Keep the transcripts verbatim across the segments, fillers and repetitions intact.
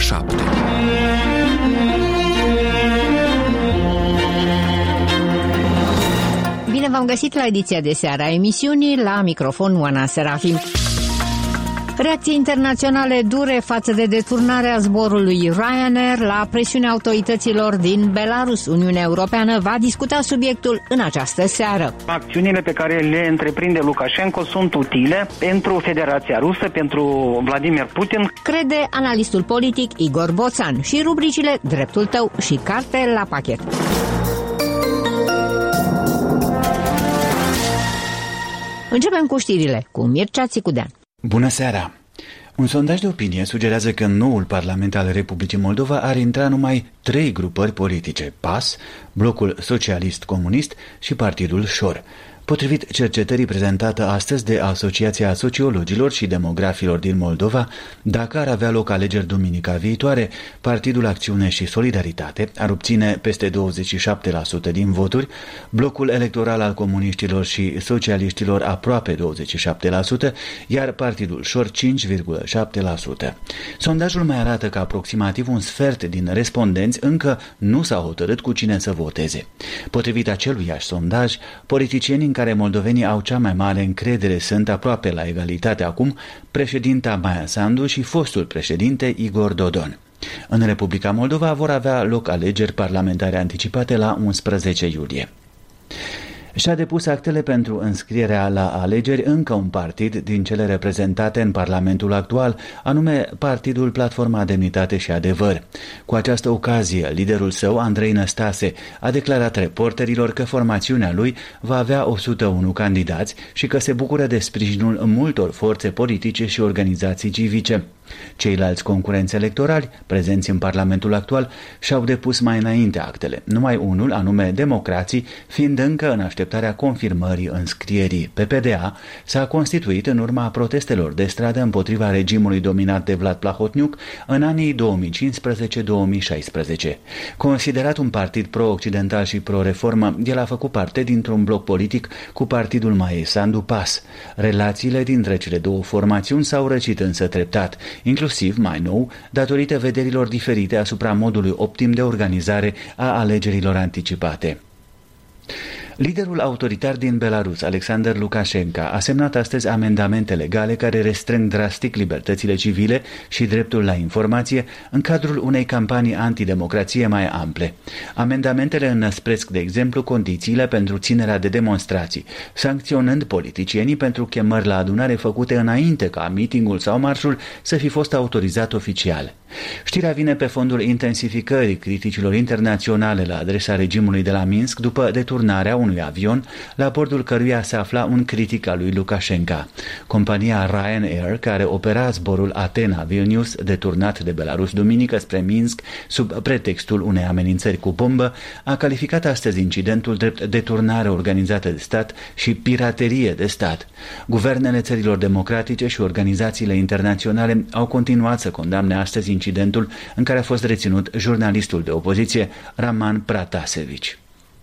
șapte. Bine v-am găsit la ediția de seară a emisiunii, la microfon Oana Serafim. Reacții internaționale dure față de deturnarea zborului Ryanair la presiunea autorităților din Belarus. Uniunea Europeană va discuta subiectul în această seară. Acțiunile pe care le întreprinde Lukashenko sunt utile pentru Federația Rusă, pentru Vladimir Putin, crede analistul politic Igor Boțan, și rubricile Dreptul tău și Carte la pachet. Începem cu știrile cu Mircea Țicudean. Bună seara! Un sondaj de opinie sugerează că în noul Parlament al Republicii Moldova ar intra numai trei grupări politice: P A S, Blocul Socialist-Comunist și Partidul Șor. Potrivit cercetării prezentată astăzi de Asociația Sociologilor și Demografilor din Moldova, dacă ar avea loc alegeri duminica viitoare, Partidul Acțiune și Solidaritate ar obține peste douăzeci și șapte la sută din voturi, blocul electoral al comuniștilor și socialiștilor aproape douăzeci și șapte la sută, iar Partidul Șor cinci virgulă șapte la sută. Sondajul mai arată că aproximativ un sfert din respondenți încă nu s-au hotărât cu cine să voteze. Potrivit aceluiași sondaj, politicienii în care moldovenii au cea mai mare încredere sunt aproape la egalitate acum președinta Maia Sandu și fostul președinte Igor Dodon. În Republica Moldova vor avea loc alegeri parlamentare anticipate la unsprezece iulie. Și-a depus actele pentru înscrierea la alegeri încă un partid din cele reprezentate în Parlamentul actual, anume Partidul Platforma Demnitate și Adevăr. Cu această ocazie, liderul său, Andrei Năstase, a declarat reporterilor că formațiunea lui va avea o sută unu candidați și că se bucură de sprijinul multor forțe politice și organizații civice. Ceilalți concurenți electorali, prezenți în Parlamentul actual, și-au depus mai înainte actele, numai unul, anume Democrații, fiind încă în așteptarea confirmării înscrierii. P P D A s-a constituit în urma protestelor de stradă împotriva regimului dominat de Vlad Plahotniuc în anii două mii cincisprezece două mii șaisprezece. Considerat un partid pro-occidental și pro-reformă, el a făcut parte dintr-un bloc politic cu partidul Maiei Sandu P A S. Relațiile dintre cele două formațiuni s-au răcit însă treptat, inclusiv, mai nou, datorită vederilor diferite asupra modului optim de organizare a alegerilor anticipate. Liderul autoritar din Belarus, Alexander Lukashenko, a semnat astăzi amendamente legale care restrâng drastic libertățile civile și dreptul la informație în cadrul unei campanii antidemocrație mai ample. Amendamentele înăspresc, de exemplu, condițiile pentru ținerea de demonstrații, sancționând politicienii pentru chemări la adunare făcute înainte ca mitingul sau marșul să fi fost autorizat oficial. Știrea vine pe fondul intensificării criticilor internaționale la adresa regimului de la Minsk după deturnarea unui avion la bordul căruia se afla un critic al lui Lukashenko. Compania Ryanair, care opera zborul Atena-Vilnius, deturnat de Belarus duminică spre Minsk sub pretextul unei amenințări cu bombă, a calificat astăzi incidentul drept deturnare organizată de stat și piraterie de stat. Guvernele țărilor democratice și organizațiile internaționale au continuat să condamne astăzi incidentul în care a fost reținut jurnalistul de opoziție Raman Pratasevici.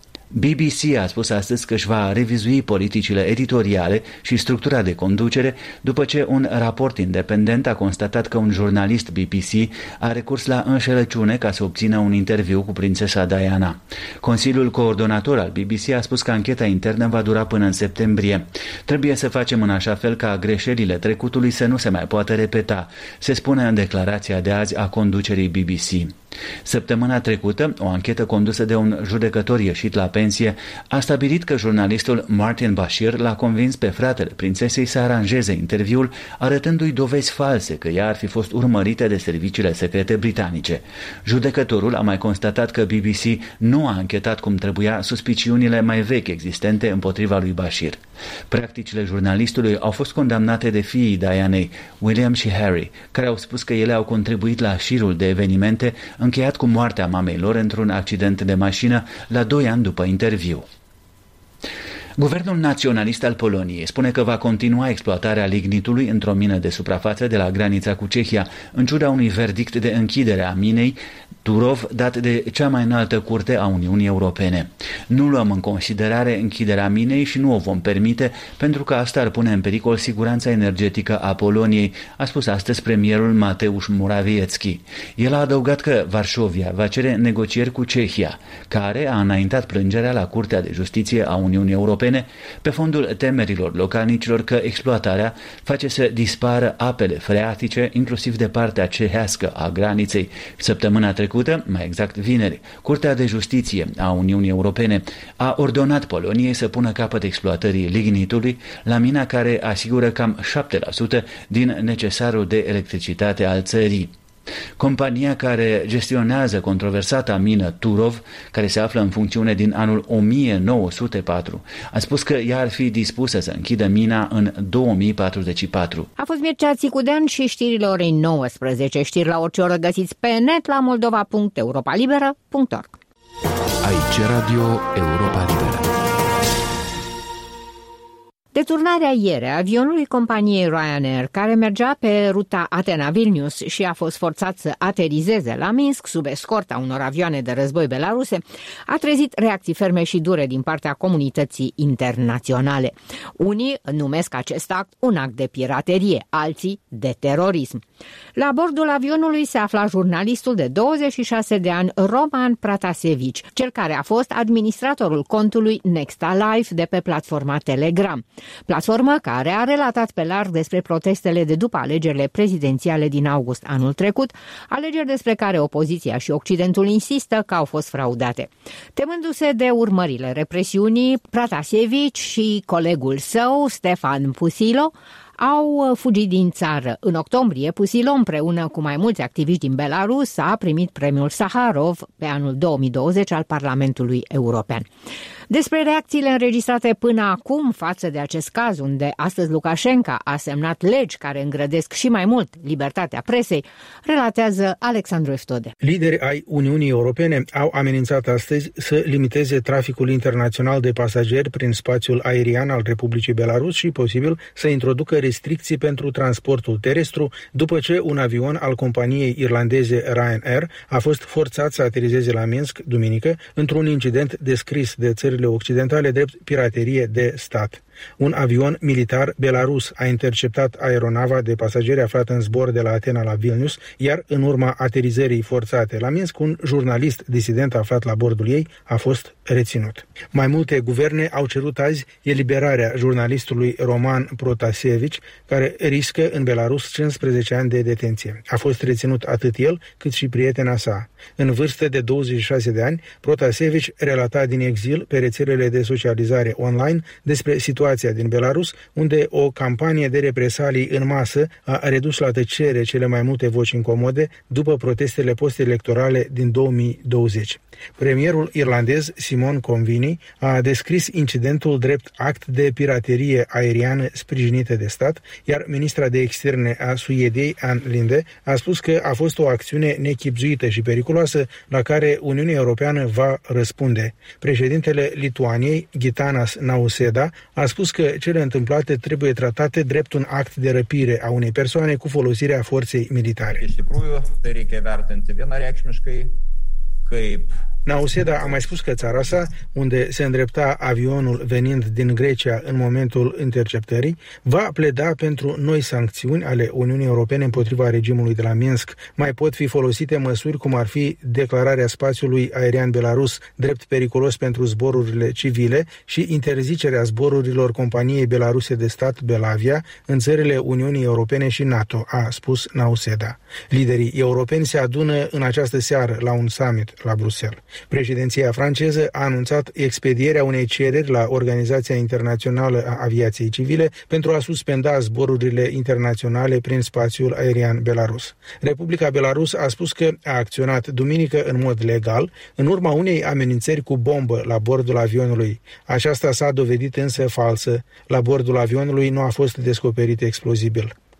B B C a spus astăzi că își va revizui politicile editoriale și structura de conducere după ce un raport independent a constatat că un jurnalist B B C a recurs la înșelăciune ca să obțină un interviu cu prințesa Diana. Consiliul coordonator al B B C a spus că ancheta internă va dura până în septembrie. Trebuie să facem în așa fel ca greșelile trecutului să nu se mai poată repeta, se spune în declarația de azi a conducerii B B C. Săptămâna trecută, o anchetă condusă de un judecător ieșit la pensie a stabilit că jurnalistul Martin Bashir l-a convins pe fratele prințesei să aranjeze interviul, arătându-i dovezi false că ea ar fi fost urmărită de serviciile secrete britanice. Judecătorul a mai constatat că B B C nu a anchetat cum trebuia suspiciunile mai vechi existente împotriva lui Bashir. Practicile jurnalistului au fost condamnate de fiii Dianei, William și Harry, care au spus că ele au contribuit la șirul de evenimente încheiat cu moartea mamei lor într-un accident de mașină la doi ani după interviu. Guvernul naționalist al Poloniei spune că va continua exploatarea lignitului într-o mină de suprafață de la granița cu Cehia, în ciuda unui verdict de închidere a minei Turów dat de cea mai înaltă curte a Uniunii Europene. Nu luăm în considerare închiderea minei și nu o vom permite pentru că asta ar pune în pericol siguranța energetică a Poloniei, a spus astăzi premierul Mateusz Morawiecki. El a adăugat că Varșovia va cere negocieri cu Cehia, care a înaintat plângerea la Curtea de Justiție a Uniunii Europene pe fondul temerilor localnicilor că exploatarea face să dispară apele freatice, inclusiv de partea cehească a graniței. Săptămâna trecută, mai exact vineri, Curtea de Justiție a Uniunii Europene a ordonat Poloniei să pună capăt exploatării lignitului la mina care asigură cam șapte la sută din necesarul de electricitate al țării. Compania care gestionează controversata mină Turów, care se află în funcțiune din anul o mie nouă sute patru, a spus că ea ar fi dispusă să închidă mina în două mii patruzeci și patru. A fost Mircea Țicudean și știrile orei nouăsprezece. Știri la orice oră găsiți pe net la moldova punct europa liberă punct org. Aici Radio Europa Liberă. Deturnarea ieri a avionului companiei Ryanair, care mergea pe ruta Atena-Vilnius și a fost forțat să aterizeze la Minsk sub escorta unor avioane de război belaruse, a trezit reacții ferme și dure din partea comunității internaționale. Unii numesc acest act un act de piraterie, alții de terorism. La bordul avionului se afla jurnalistul de douăzeci și șase de ani Roman Pratasevici, cel care a fost administratorul contului Nexta Live de pe platforma Telegram. Platformă care a relatat pe larg despre protestele de după alegerile prezidențiale din august anul trecut, alegeri despre care opoziția și Occidentul insistă că au fost fraudate. Temându-se de urmările represiunii, Pratasevici și colegul său, Stefan Pusilo, au fugit din țară. În octombrie, Pusilo, împreună cu mai mulți activiști din Belarus, a primit premiul Saharov pe anul două mii douăzeci al Parlamentului European. Despre reacțiile înregistrate până acum față de acest caz, unde astăzi Lukashenko a semnat legi care îngrădesc și mai mult libertatea presei, relatează Alexandru Eftode. Lideri ai Uniunii Europene au amenințat astăzi să limiteze traficul internațional de pasageri prin spațiul aerian al Republicii Belarus și, posibil, să introducă restricții pentru transportul terestru după ce un avion al companiei irlandeze Ryanair a fost forțat să aterizeze la Minsk duminică într-un incident descris de țările occidentale drept piraterie de stat. Un avion militar belarus a interceptat aeronava de pasageri aflată în zbor de la Atena la Vilnius, iar în urma aterizării forțate la Minsk, un jurnalist disident aflat la bordul ei a fost reținut. Mai multe guverne au cerut azi eliberarea jurnalistului Roman Protasevici, care riscă în Belarus cincisprezece ani de detenție. A fost reținut atât el cât și prietena sa. În vârstă de douăzeci și șase de ani, Protasevici relata din exil pe rețelele de socializare online despre situația din Belarus, unde o campanie de represalii în masă a redus la tăcere cele mai multe voci incomode după protestele post-electorale din două mii douăzeci. Premierul irlandez Simon Convini a descris incidentul drept act de piraterie aeriană sprijinită de stat, iar ministra de externe a Suediei, Ann Linde, a spus că a fost o acțiune nechibzuită și periculoasă la care Uniunea Europeană va răspunde. Președintele Lituaniei, Gitanas Nausėda, a spus că cele întâmplate trebuie tratate drept un act de răpire a unei persoane cu folosirea forței militare. Nausėda a mai spus că țara sa, unde se îndrepta avionul venind din Grecia în momentul interceptării, va pleda pentru noi sancțiuni ale Uniunii Europene împotriva regimului de la Minsk. Mai pot fi folosite măsuri cum ar fi declararea spațiului aerian belarus drept periculos pentru zborurile civile și interzicerea zborurilor companiei belaruse de stat Belavia în țările Uniunii Europene și NATO, a spus Nausėda. Liderii europeni se adună în această seară la un summit la Bruxelles. Președinția franceză a anunțat expedierea unei cereri la Organizația Internațională a Aviației Civile pentru a suspenda zborurile internaționale prin spațiul aerian belarus. Republica Belarus a spus că a acționat duminică în mod legal în urma unei amenințări cu bombă la bordul avionului. Aceasta s-a dovedit însă falsă. La bordul avionului nu a fost descoperit explozibil.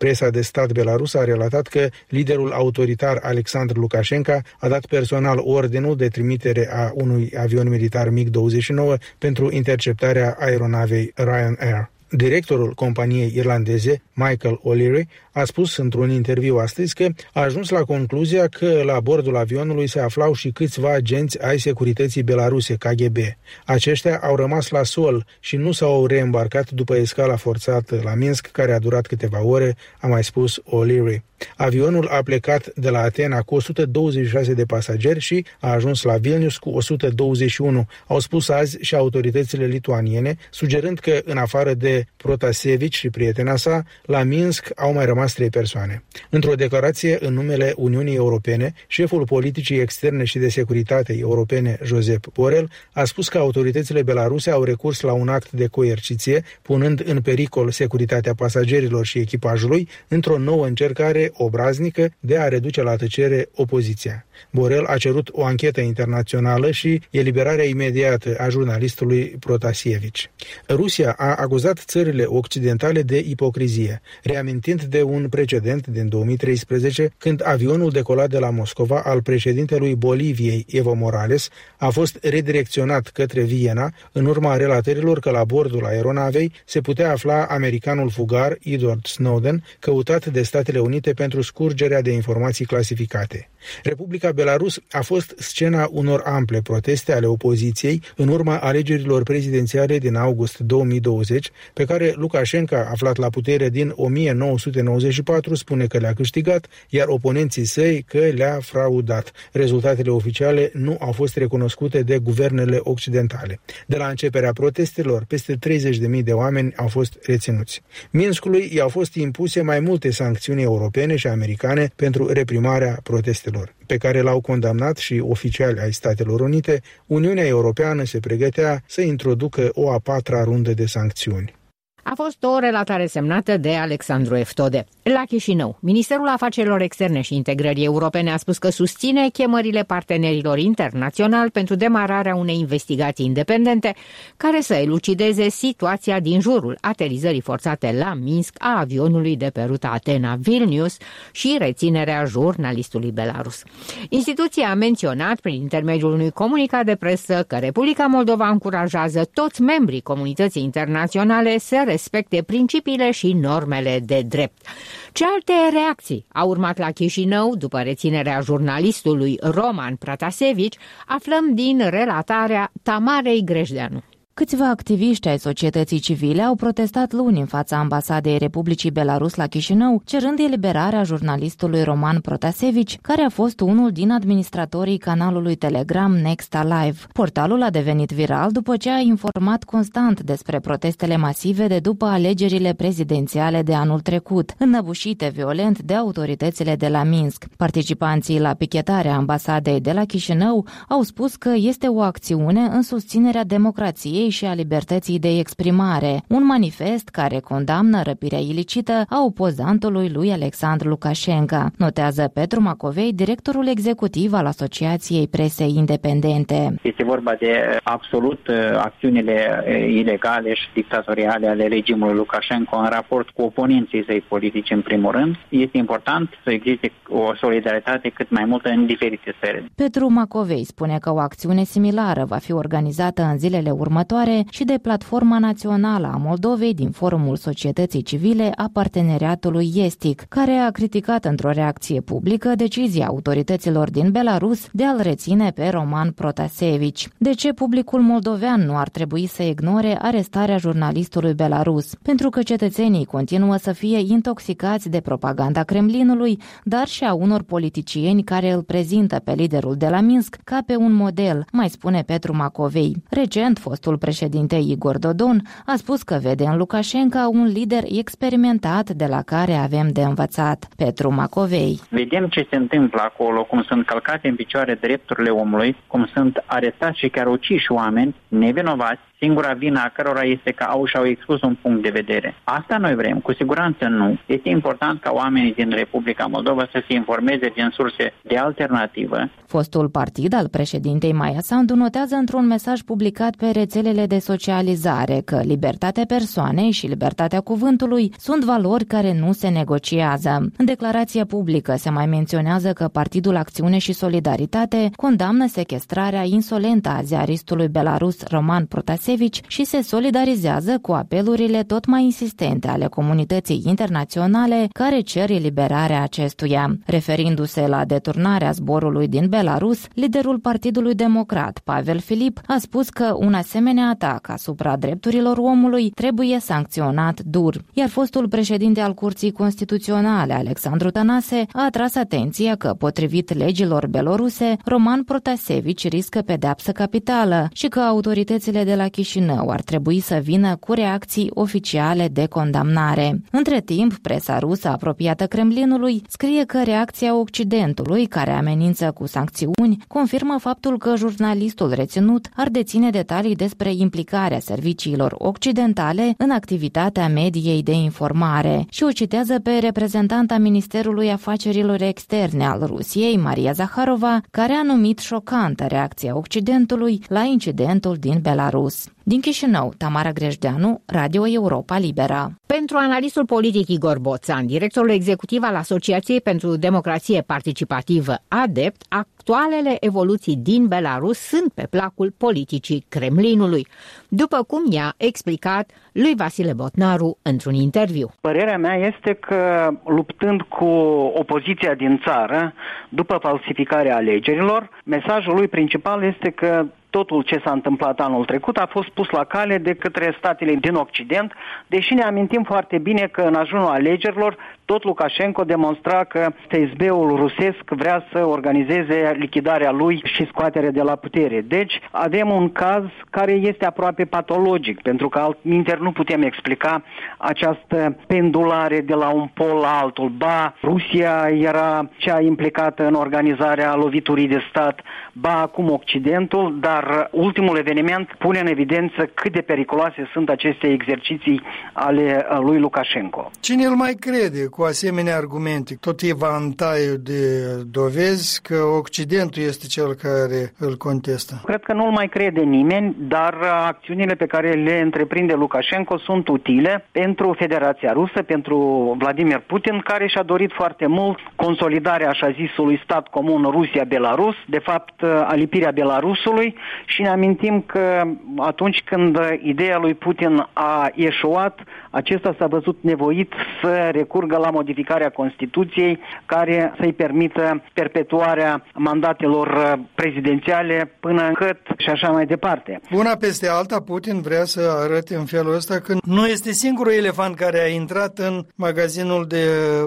Presa de stat belarusă a relatat că liderul autoritar Alexandru Lukashenko a dat personal ordinul de trimitere a unui avion militar MiG douăzeci și nouă pentru interceptarea aeronavei Ryanair. Directorul companiei irlandeze, Michael O'Leary, a spus într-un interviu astăzi că a ajuns la concluzia că la bordul avionului se aflau și câțiva agenți ai securității belaruse, K G B. Aceștia au rămas la sol și nu s-au reîmbarcat după escala forțată la Minsk, care a durat câteva ore, a mai spus O'Leary. Avionul a plecat de la Atena cu o sută douăzeci și șase de pasageri și a ajuns la Vilnius cu o sută douăzeci și unu, au spus azi și autoritățile lituaniene, sugerând că, în afară de Protasevici și prietena sa, la Minsk au mai rămas trei persoane. Într-o declarație în numele Uniunii Europene, șeful politicii externe și de securitate europene, Josep Borrell, a spus că autoritățile belaruse au recurs la un act de coerciție, punând în pericol securitatea pasagerilor și echipajului, într-o nouă încercare obraznică de a reduce la tăcere opoziția. Borrell a cerut o anchetă internațională și eliberarea imediată a jurnalistului Protasievici. Rusia a acuzat țările occidentale de ipocrizie, reamintind de un precedent din două mii treisprezece, când avionul decolat de la Moscova al președintelui Boliviei, Evo Morales, a fost redirecționat către Viena, în urma relatărilor că la bordul aeronavei se putea afla americanul fugar Edward Snowden, căutat de Statele Unite pentru scurgerea de informații clasificate. Republica Belarus a fost scena unor ample proteste ale opoziției în urma alegerilor prezidențiale din august două mii douăzeci, pe care Lukashenko, aflat la putere din o mie nouă sute nouăzeci și patru, spune că le-a câștigat, iar oponenții săi că le-a fraudat. Rezultatele oficiale nu au fost recunoscute de guvernele occidentale. De la începerea protestelor, peste treizeci de mii de oameni au fost reținuți. Minskului i-au fost impuse mai multe sancțiuni europene și americane pentru reprimarea protestelor, pe care l-au condamnat și oficiali ai Statelor Unite. Uniunea Europeană se pregătea să introducă o a patra rundă de sancțiuni. A fost o relatare semnată de Alexandru Eftode. La Chișinău, Ministerul Afacerilor Externe și Integrării Europene a spus că susține chemările partenerilor internaționali pentru demararea unei investigații independente care să elucideze situația din jurul aterizării forțate la Minsk a avionului de pe ruta Atena-Vilnius și reținerea jurnalistului belarus. Instituția a menționat prin intermediul unui comunicat de presă că Republica Moldova încurajează toți membrii comunității internaționale să respecte principiile și normele de drept. Ce alte reacții au urmat la Chișinău după reținerea jurnalistului Roman Protasevici, aflăm din relatarea Tamarei Grejdeanu. Câțiva activiști ai societății civile au protestat luni în fața ambasadei Republicii Belarus la Chișinău, cerând eliberarea jurnalistului Roman Protasevici, care a fost unul din administratorii canalului Telegram Next Alive. Portalul a devenit viral după ce a informat constant despre protestele masive de după alegerile prezidențiale de anul trecut, înnăbușite violent de autoritățile de la Minsk. Participanții la pichetarea ambasadei de la Chișinău au spus că este o acțiune în susținerea democrației și a libertății de exprimare, un manifest care condamnă răpirea ilicită a opozantului lui Alexandru Lukashenko, notează Petru Macovei, directorul executiv al Asociației Presei Independente. Este vorba de absolut acțiunile ilegale și dictatoriale ale regimului Lukashenko în raport cu oponenții săi politici în primul rând. Este important să existe o solidaritate cât mai multă în diferite țări. Petru Macovei spune că o acțiune similară va fi organizată în zilele următoare și de Platforma Națională a Moldovei din Forumul Societății Civile a Parteneriatului Estic, care a criticat într-o reacție publică decizia autorităților din Belarus de a-l reține pe Roman Protasevici. De ce publicul moldovean nu ar trebui să ignore arestarea jurnalistului belarus? Pentru că cetățenii continuă să fie intoxicați de propaganda Kremlinului, dar și a unor politicieni care îl prezintă pe liderul de la Minsk ca pe un model, mai spune Petru Macovei. Recent, fostul președinte Igor Dodon a spus că vede în Lukashenko un lider experimentat de la care avem de învățat. Petru Macovei. Vedem ce se întâmplă acolo, cum sunt călcate în picioare drepturile omului, cum sunt arestați și chiar uciși oameni nevinovați, singura vină a cărora este că au și-au expus un punct de vedere. Asta noi vrem, cu siguranță nu. Este important ca oamenii din Republica Moldova să se informeze din surse de alternativă. Fostul partid al președintei Maia Sandu notează într-un mesaj publicat pe rețelele rețelele de socializare că libertatea persoanei și libertatea cuvântului sunt valori care nu se negociază. În declarația publică se mai menționează că Partidul Acțiune și Solidaritate condamnă sechestrarea insolentă a ziaristului belarus Roman Protasevici și se solidarizează cu apelurile tot mai insistente ale comunității internaționale care cer eliberarea acestuia. Referindu-se la deturnarea zborului din Belarus, liderul Partidului Democrat, Pavel Filip, a spus că un asemenea atac asupra drepturilor omului trebuie sancționat dur. Iar fostul președinte al Curții Constituționale, Alexandru Tănase, a atras atenția că, potrivit legilor beloruse, Roman Protasevici riscă pedeapsă capitală și că autoritățile de la Chișinău ar trebui să vină cu reacții oficiale de condamnare. Între timp, presa rusă apropiată Kremlinului scrie că reacția Occidentului, care amenință cu sancțiuni, confirmă faptul că jurnalistul reținut ar deține detalii despre implicarea serviciilor occidentale în activitatea mediei de informare și o citează pe reprezentanta Ministerului Afacerilor Externe al Rusiei, Maria Zaharova, care a numit șocantă reacția Occidentului la incidentul din Belarus. Din Chișinău, Tamara Grejdeanu, Radio Europa Liberă. Pentru analistul politic Igor Boțan, directorul executiv al Asociației pentru Democrație Participativă ADEPT, actualele evoluții din Belarus sunt pe placul politicii Kremlinului, după cum i-a explicat lui Vasile Botnaru într-un interviu. Părerea mea este că, luptând cu opoziția din țară, după falsificarea alegerilor, mesajul lui principal este că totul ce s-a întâmplat anul trecut a fost pus la cale de către statele din Occident, deși ne amintim foarte bine că în ajunul alegerilor tot Lukashenko demonstra că F S B-ul rusesc vrea să organizeze lichidarea lui și scoaterea de la putere. Deci avem un caz care este aproape patologic, pentru că altminteri nu putem explica această pendulare de la un pol la altul. Ba, Rusia era cea implicată în organizarea loviturii de stat, ba acum Occidentul, dar ultimul eveniment pune în evidență cât de periculoase sunt aceste exerciții ale lui Lukashenko. Cine îl mai crede cu asemenea argumente? Tot evantaiul de dovezi că Occidentul este cel care îl contestă. Cred că nu-l mai crede nimeni, dar acțiunile pe care le întreprinde Lukashenko sunt utile pentru Federația Rusă, pentru Vladimir Putin, care și-a dorit foarte mult consolidarea așa zisului stat comun Rusia-Belarus, de fapt alipirea Belarusului, și ne amintim că atunci când ideea lui Putin a eșuat, acesta s-a văzut nevoit să recurgă la modificarea Constituției care să-i permită perpetuarea mandatelor prezidențiale până cât și așa mai departe. Una peste alta, Putin vrea să arate în felul ăsta că nu este singurul elefant care a intrat în magazinul de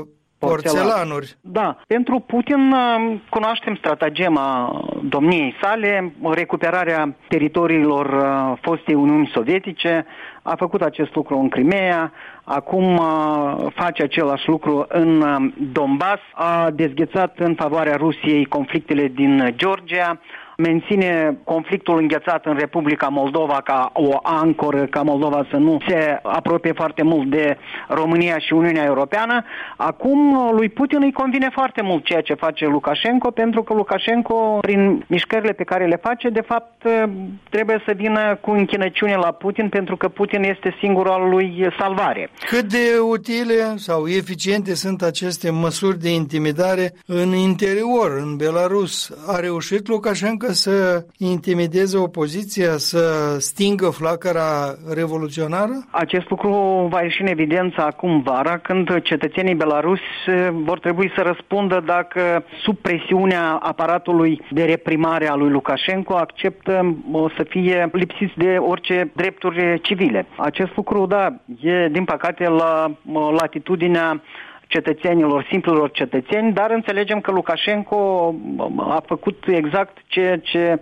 porțelanuri. Da, pentru Putin cunoaștem stratagema domniei sale, recuperarea teritoriilor fostei Uniuni Sovietice, a făcut acest lucru în Crimea, acum face același lucru în Donbass, a dezghețat în favoarea Rusiei conflictele din Georgia, menține conflictul înghețat în Republica Moldova ca o ancoră, ca Moldova să nu se apropie foarte mult de România și Uniunea Europeană. Acum lui Putin îi convine foarte mult ceea ce face Lukashenko, pentru că Lukashenko, prin mișcările pe care le face, de fapt trebuie să vină cu închinăciune la Putin, pentru că Putin este singura lui salvare. Cât de utile sau eficiente sunt aceste măsuri de intimidare în interior, în Belarus? A reușit Lukashenko să intimideze opoziția, să stingă flacăra revoluționară? Acest lucru va ieși în evidență acum vara, când cetățenii belarusi vor trebui să răspundă dacă, sub presiunea aparatului de reprimare a lui Lukashenko, acceptă să fie lipsiți de orice drepturi civile. Acest lucru, da, e din păcate la latitudinea cetățenilor, simplilor cetățeni, dar înțelegem că Lukashenko a făcut exact ceea ce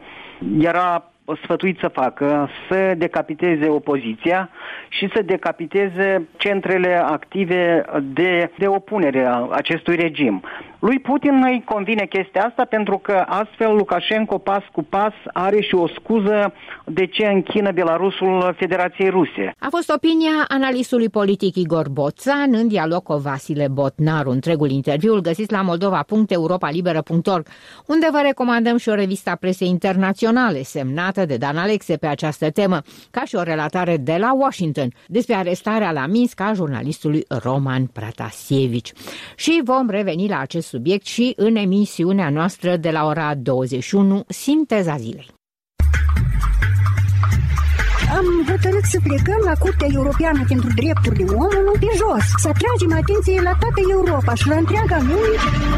era sfătuit să facă, să decapiteze opoziția și să decapiteze centrele active de, de opunere a acestui regim. Lui Putin îi convine chestia asta pentru că astfel Lukashenko pas cu pas are și o scuză de ce închină Belarusul Federației Ruse. A fost opinia analistului politic Igor Boțan în dialog cu Vasile Botnaru. Întregul interviu îl găsiți la moldova punct europa liberă punct org, unde vă recomandăm și o revistă a presei internaționale semnată prezentată de Dan Alexe pe această temă, ca și o relatare de la Washington despre arestarea la Minsk a jurnalistului Roman Protasievici. Și vom reveni la acest subiect și în emisiunea noastră de la ora douăzeci și unu, Sinteza zilei. Am hotărât să plecăm la Curtea Europeană pentru Drepturile Omului pe jos, să atragem atenție la toată Europa și la întreaga lume.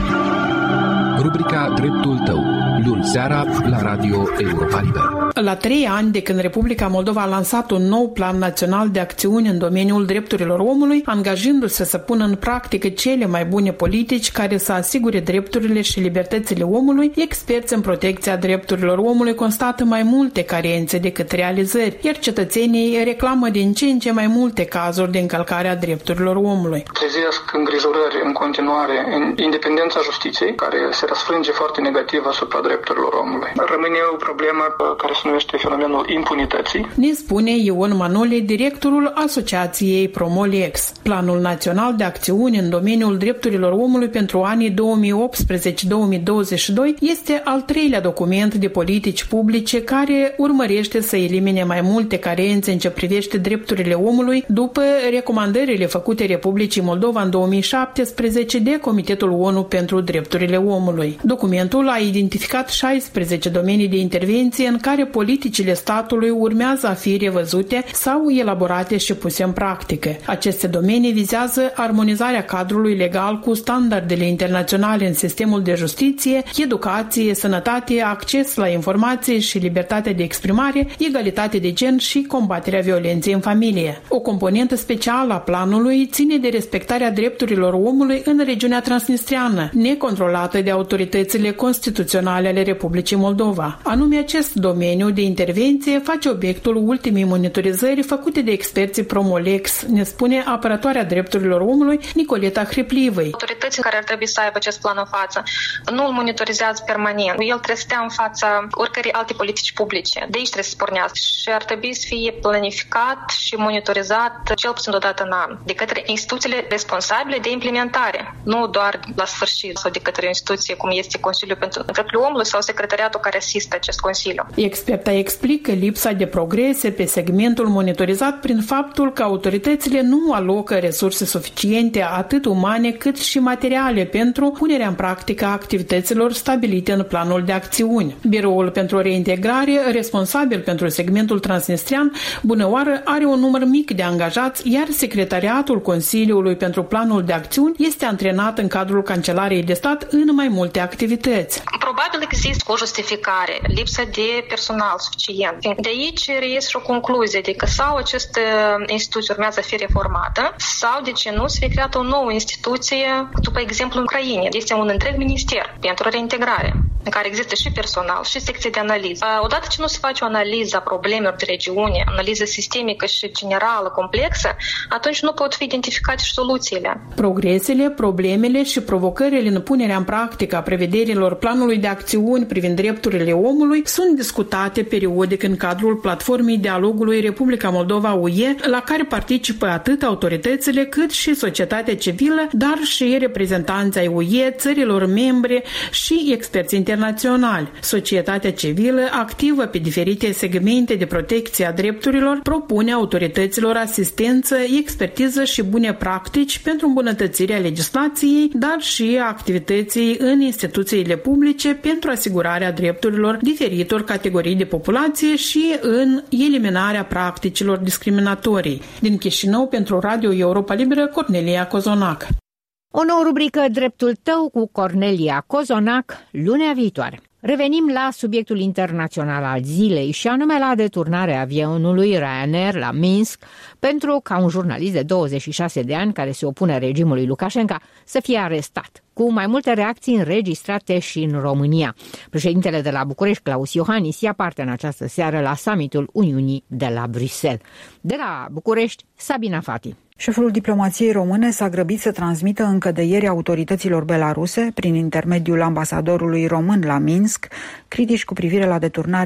Rubrica Dreptul tău, luni seara la Radio Europa Liberă. La trei ani de când Republica Moldova a lansat un nou plan național de acțiuni în domeniul drepturilor omului, angajându-se să pună în practică cele mai bune politici care să asigure drepturile și libertățile omului, experți în protecția drepturilor omului constată mai multe carențe decât realizări, iar cetățenii reclamă din ce în ce mai multe cazuri de încălcare a drepturilor omului. Trezesc îngrijorări în continuare în independența justiției, care se răsfrânge foarte negativ asupra drepturilor omului. Rămâne o problemă care se numește fenomenul impunității. Ne spune Ion Manole, directorul Asociației Promolex. Planul Național de Acțiuni în domeniul drepturilor omului pentru anii două mii optsprezece două mii douăzeci și doi este al treilea document de politici publice care urmărește să elimine mai multe carențe în ce privește drepturile omului după recomandările făcute Republicii Moldova în două mii șaptesprezece de Comitetul O N U pentru Drepturile Omului. Documentul a identificat șaisprezece domenii de intervenție în care politicile statului urmează a fi revăzute sau elaborate și puse în practică. Aceste domenii vizează armonizarea cadrului legal cu standardele internaționale în sistemul de justiție, educație, sănătate, acces la informație și libertate de exprimare, egalitate de gen și combaterea violenței în familie. O componentă specială a planului ține de respectarea drepturilor omului în regiunea transnistreană, necontrolată de autoritățile constituționale ale Republicii Moldova. Anume, acest domeniu de intervenție face obiectul ultimii monitorizări făcute de experții Promolex, ne spune apărătoarea drepturilor omului Nicoleta Hriplivăi. Autoritățile care ar trebui să aibă acest plan în față nu îl monitorizează permanent. El trebuie să stea în fața oricărei alte politici publice. De aici trebuie să pornească și ar trebui să fie planificat și monitorizat cel puțin o dată în an de către instituțiile responsabile de implementare, nu doar la sfârșit sau de către o instituție cum este Consiliul pentru Drepturile Omului sau secretariatul care asistă acest Consiliu. Experta explică lipsa de progrese pe segmentul monitorizat prin faptul că autoritățile nu alocă resurse suficiente atât umane cât și materiale pentru punerea în practică a activităților stabilite în planul de acțiuni. Biroul pentru Reintegrare, responsabil pentru segmentul transnistrian, bunăoară are un număr mic de angajați, iar secretariatul Consiliului pentru Planul de Acțiuni este antrenat în cadrul Cancelariei de Stat în mai multe activități. Probabil există o justificare, lipsa de personal suficient. De aici reiese și o concluzie de că sau această instituție urmează să fie reformată, sau, de ce nu, să fie creată o nouă instituție, după exemplu în Ucraina. Este un întreg minister pentru reintegrare, în care există și personal, și secție de analiză. Odată ce nu se face o analiză a problemelor de regiune, analiză sistemică și generală, complexă, atunci nu pot fi identificate și soluțiile. Progresele, problemele și provocările în punerea în practică a prevederilor planului de acțiuni privind drepturile omului sunt discutate periodic în cadrul platformei dialogului Republica Moldova-U E, la care participă atât autoritățile cât și societatea civilă, dar și reprezentanții ai U E, țărilor membre și experți internaționali. Societatea civilă, activă pe diferite segmente de protecție a drepturilor, propune autorităților asistență, expertiză și bune practici pentru îmbunătățirea legislației, dar și a activității în instituțiile publice pentru asigurarea drepturilor diferitor categorii de populație și în eliminarea practicilor discriminatorii. Din Chișinău, pentru Radio Europa Liberă, Cornelia Cozonac. O nouă rubrică Dreptul tău cu Cornelia Cozonac lunea viitoare. Revenim la subiectul internațional al zilei și anume la deturnarea avionului Ryanair la Minsk pentru ca un jurnalist de douăzeci și șase de ani care se opune regimului Lukashenko să fie arestat, cu mai multe reacții înregistrate și în România. Președintele de la București, Claus Iohannis, ia parte în această seară la summitul Uniunii de la Bruxelles. De la București, Sabina Fati. Șeful diplomației române s-a grăbit să transmită încă de ieri autorităților belaruse, prin intermediul ambasadorului român la Minsk, critici cu privire la deturnarea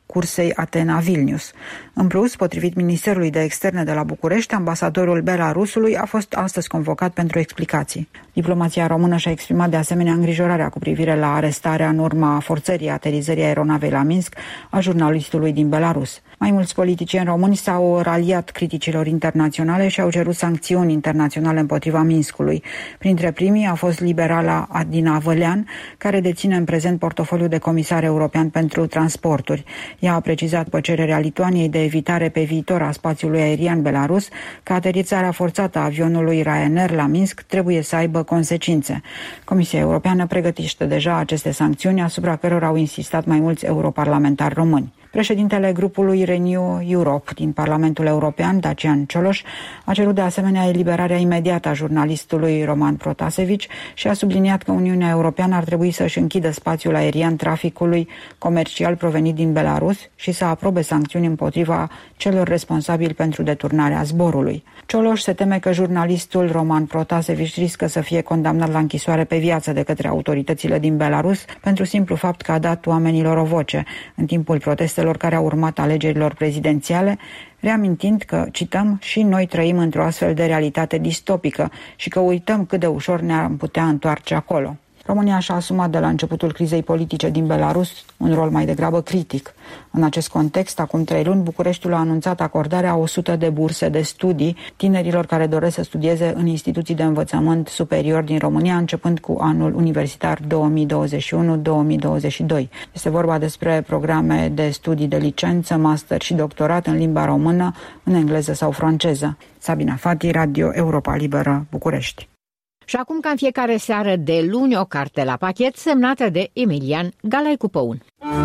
cursei Atena-Vilnius. În plus, potrivit Ministerului de Externe de la București, ambasadorul Belarusului a fost astăzi convocat pentru explicații. Diplomația română și-a exprimat de asemenea îngrijorarea cu privire la arestarea în urma forțării aterizării aeronavei la Minsk a jurnalistului din Belarus. Mai mulți politicieni români s-au raliat criticilor internaționale și au cerut sancțiuni internaționale împotriva Minskului. Printre primii a fost liberala Adina Vălean, care deține în prezent portofoliul de comisar european pentru transporturi. Ea a precizat pe cererea Lituaniei de evitare pe viitor a spațiului aerian belarus că aterizarea forțată a avionului Ryanair la Minsk trebuie să aibă consecințe. Comisia Europeană pregătește deja aceste sancțiuni, asupra cărora au insistat mai mulți europarlamentari români. Președintele grupului Renew Europe din Parlamentul European, Dacian Cioloș, a cerut de asemenea eliberarea imediată a jurnalistului Roman Protasevici și a subliniat că Uniunea Europeană ar trebui să-și închidă spațiul aerian traficului comercial provenit din Belarus și să aprobe sancțiuni împotriva celor responsabili pentru deturnarea zborului. Cioloș se teme că jurnalistul Roman Protasevici riscă să fie condamnat la închisoare pe viață de către autoritățile din Belarus pentru simplu fapt că a dat oamenilor o voce în timpul protestelor care au urmat alegerilor prezidențiale, reamintind că, cităm, și noi trăim într-o astfel de realitate distopică și că uităm cât de ușor ne-am putea întoarce acolo. România și-a asumat de la începutul crizei politice din Belarus un rol mai degrabă critic. În acest context, acum trei luni, Bucureștiul a anunțat acordarea a o sută de burse de studii tinerilor care doresc să studieze în instituții de învățământ superior din România, începând cu anul universitar două mii douăzeci și unu două mii douăzeci și doi. Este vorba despre programe de studii de licență, master și doctorat în limba română, în engleză sau franceză. Sabina Fati, Radio Europa Liberă, București. Și acum, ca în fiecare seară de luni, o carte la pachet semnată de Emilian Galai-Cupăun.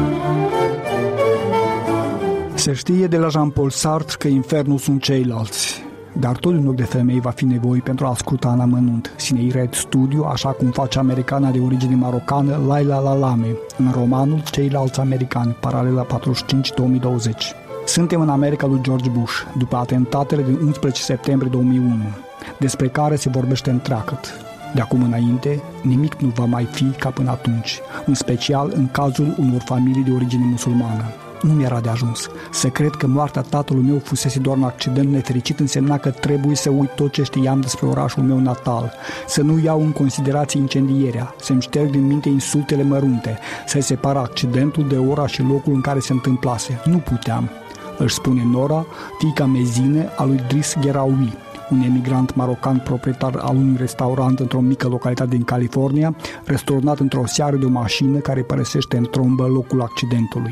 Se știe de la Jean-Paul Sartre că infernul sunt ceilalți, dar tot un loc de femei va fi nevoie pentru a asculta în amănunt Sinei Red Studio, așa cum face americana de origine marocană Laila Lalame în romanul Ceilalți americani, paralela patruzeci și cinci două mii douăzeci. Suntem în America lui George Bush, după atentatele din unsprezece septembrie două mii unu, despre care se vorbește întreagăt. De acum înainte, nimic nu va mai fi ca până atunci, în special în cazul unor familii de origine musulmană. Nu mi-era de ajuns. Să cred că moartea tatălui meu fusese doar un accident nefericit însemna că trebuie să uit tot ce știam despre orașul meu natal, să nu iau în considerație incendierea, să-mi șterg din minte insultele mărunte, să separ accidentul de ora și locul în care se întâmplase. Nu puteam, își spune Nora, fiica mezine a lui Driss Gheraoui, un emigrant marocan proprietar al unui restaurant într-o mică localitate din California, răsturnat într-o seară de o mașină care părăsește în trombă locul accidentului.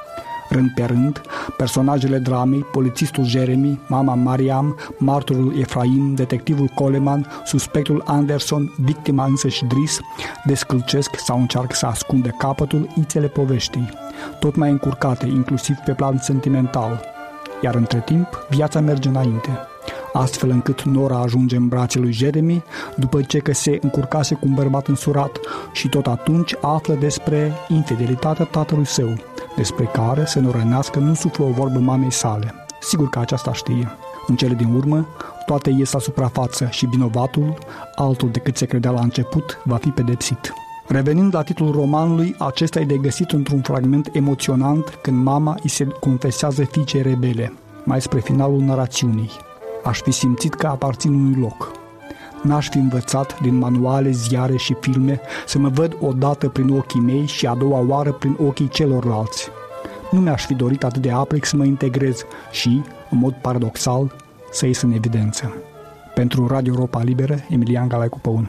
Rând pe rând, personajele dramei, polițistul Jeremy, mama Mariam, martorul Efraim, detectivul Coleman, suspectul Anderson, victima însăși Driss, descălcesc sau încearcă să ascundă capătul ițele poveștii, tot mai încurcate, inclusiv pe plan sentimental. Iar între timp, viața merge înainte, astfel încât Nora ajunge în brațele lui Jeremy după ce că se încurcase cu un bărbat însurat și tot atunci află despre infidelitatea tatălui său, despre care, să nu rănească, nu suflă o vorbă mamei sale. Sigur că aceasta știe. În cele din urmă, toate ies la suprafață și vinovatul, altul decât se credea la început, va fi pedepsit. Revenind la titlul romanului, acesta e de găsit într-un fragment emoționant când mama îi se confesează fiicei rebele, mai spre finalul narațiunii. Aș fi simțit că aparțin unui loc. N-aș fi învățat din manuale, ziare și filme să mă văd odată prin ochii mei și a doua oară prin ochii celorlalți. Nu mi-aș fi dorit atât de aplic să mă integrez și, în mod paradoxal, să ies în evidență. Pentru Radio Europa Liberă, Emilian Galai-Cupăun.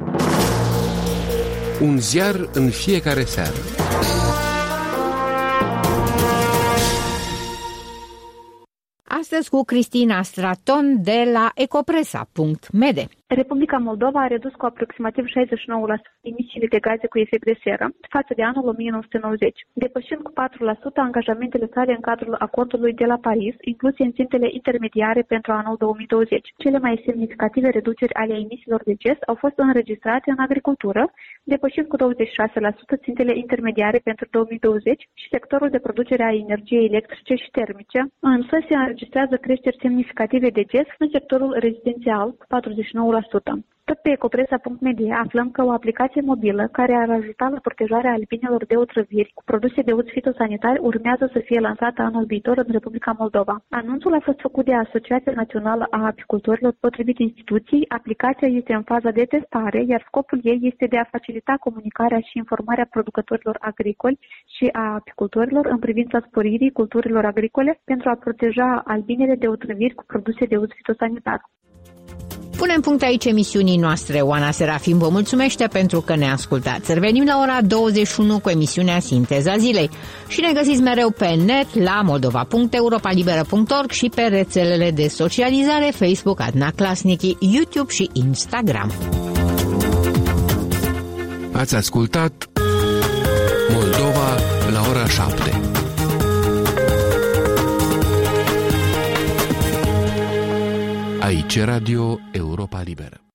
Un ziar în fiecare seară. Astăzi cu Cristina Straton de la ecopresa punct mede. Republica Moldova a redus cu aproximativ șaizeci și nouă la sută emisiile de gaze cu efect de seră față de anul o mie nouă sute nouăzeci, depășind cu patru la sută angajamentele sale în cadrul acordului de la Paris, incluse în țintele intermediare pentru anul două mii douăzeci. Cele mai semnificative reduceri ale emisiilor de gaz au fost înregistrate în agricultură, depășind cu douăzeci și șase la sută țintele intermediare pentru două mii douăzeci și sectorul de producere a energiei electrice și termice, însă se înregistrează creșteri semnificative de gaz în sectorul rezidențial cu patruzeci și nouă la sută. Tot pe ecopresa punct media aflăm că o aplicație mobilă care ar ajuta la protejarea albinelor de otrăviri cu produse de uz fitosanitari urmează să fie lansată anul viitor în Republica Moldova. Anunțul a fost făcut de Asociația Națională a Apicultorilor. Potrivit instituției, aplicația este în fază de testare, iar scopul ei este de a facilita comunicarea și informarea producătorilor agricoli și a apicultorilor în privința sporirii culturilor agricole pentru a proteja albinele de otrăviri cu produse de uz fitosanitar. Punem punct aici emisiunii noastre. Oana Serafim vă mulțumește pentru că ne ascultați. Revenim la ora douăzeci și unu cu emisiunea Sinteza Zilei și ne găsiți mereu pe net la moldova punct europa liberă punct org și pe rețelele de socializare Facebook, Adna Clasnichi, YouTube și Instagram. Ați ascultat Moldova la ora șapte. Aici Radio Europa Liberă.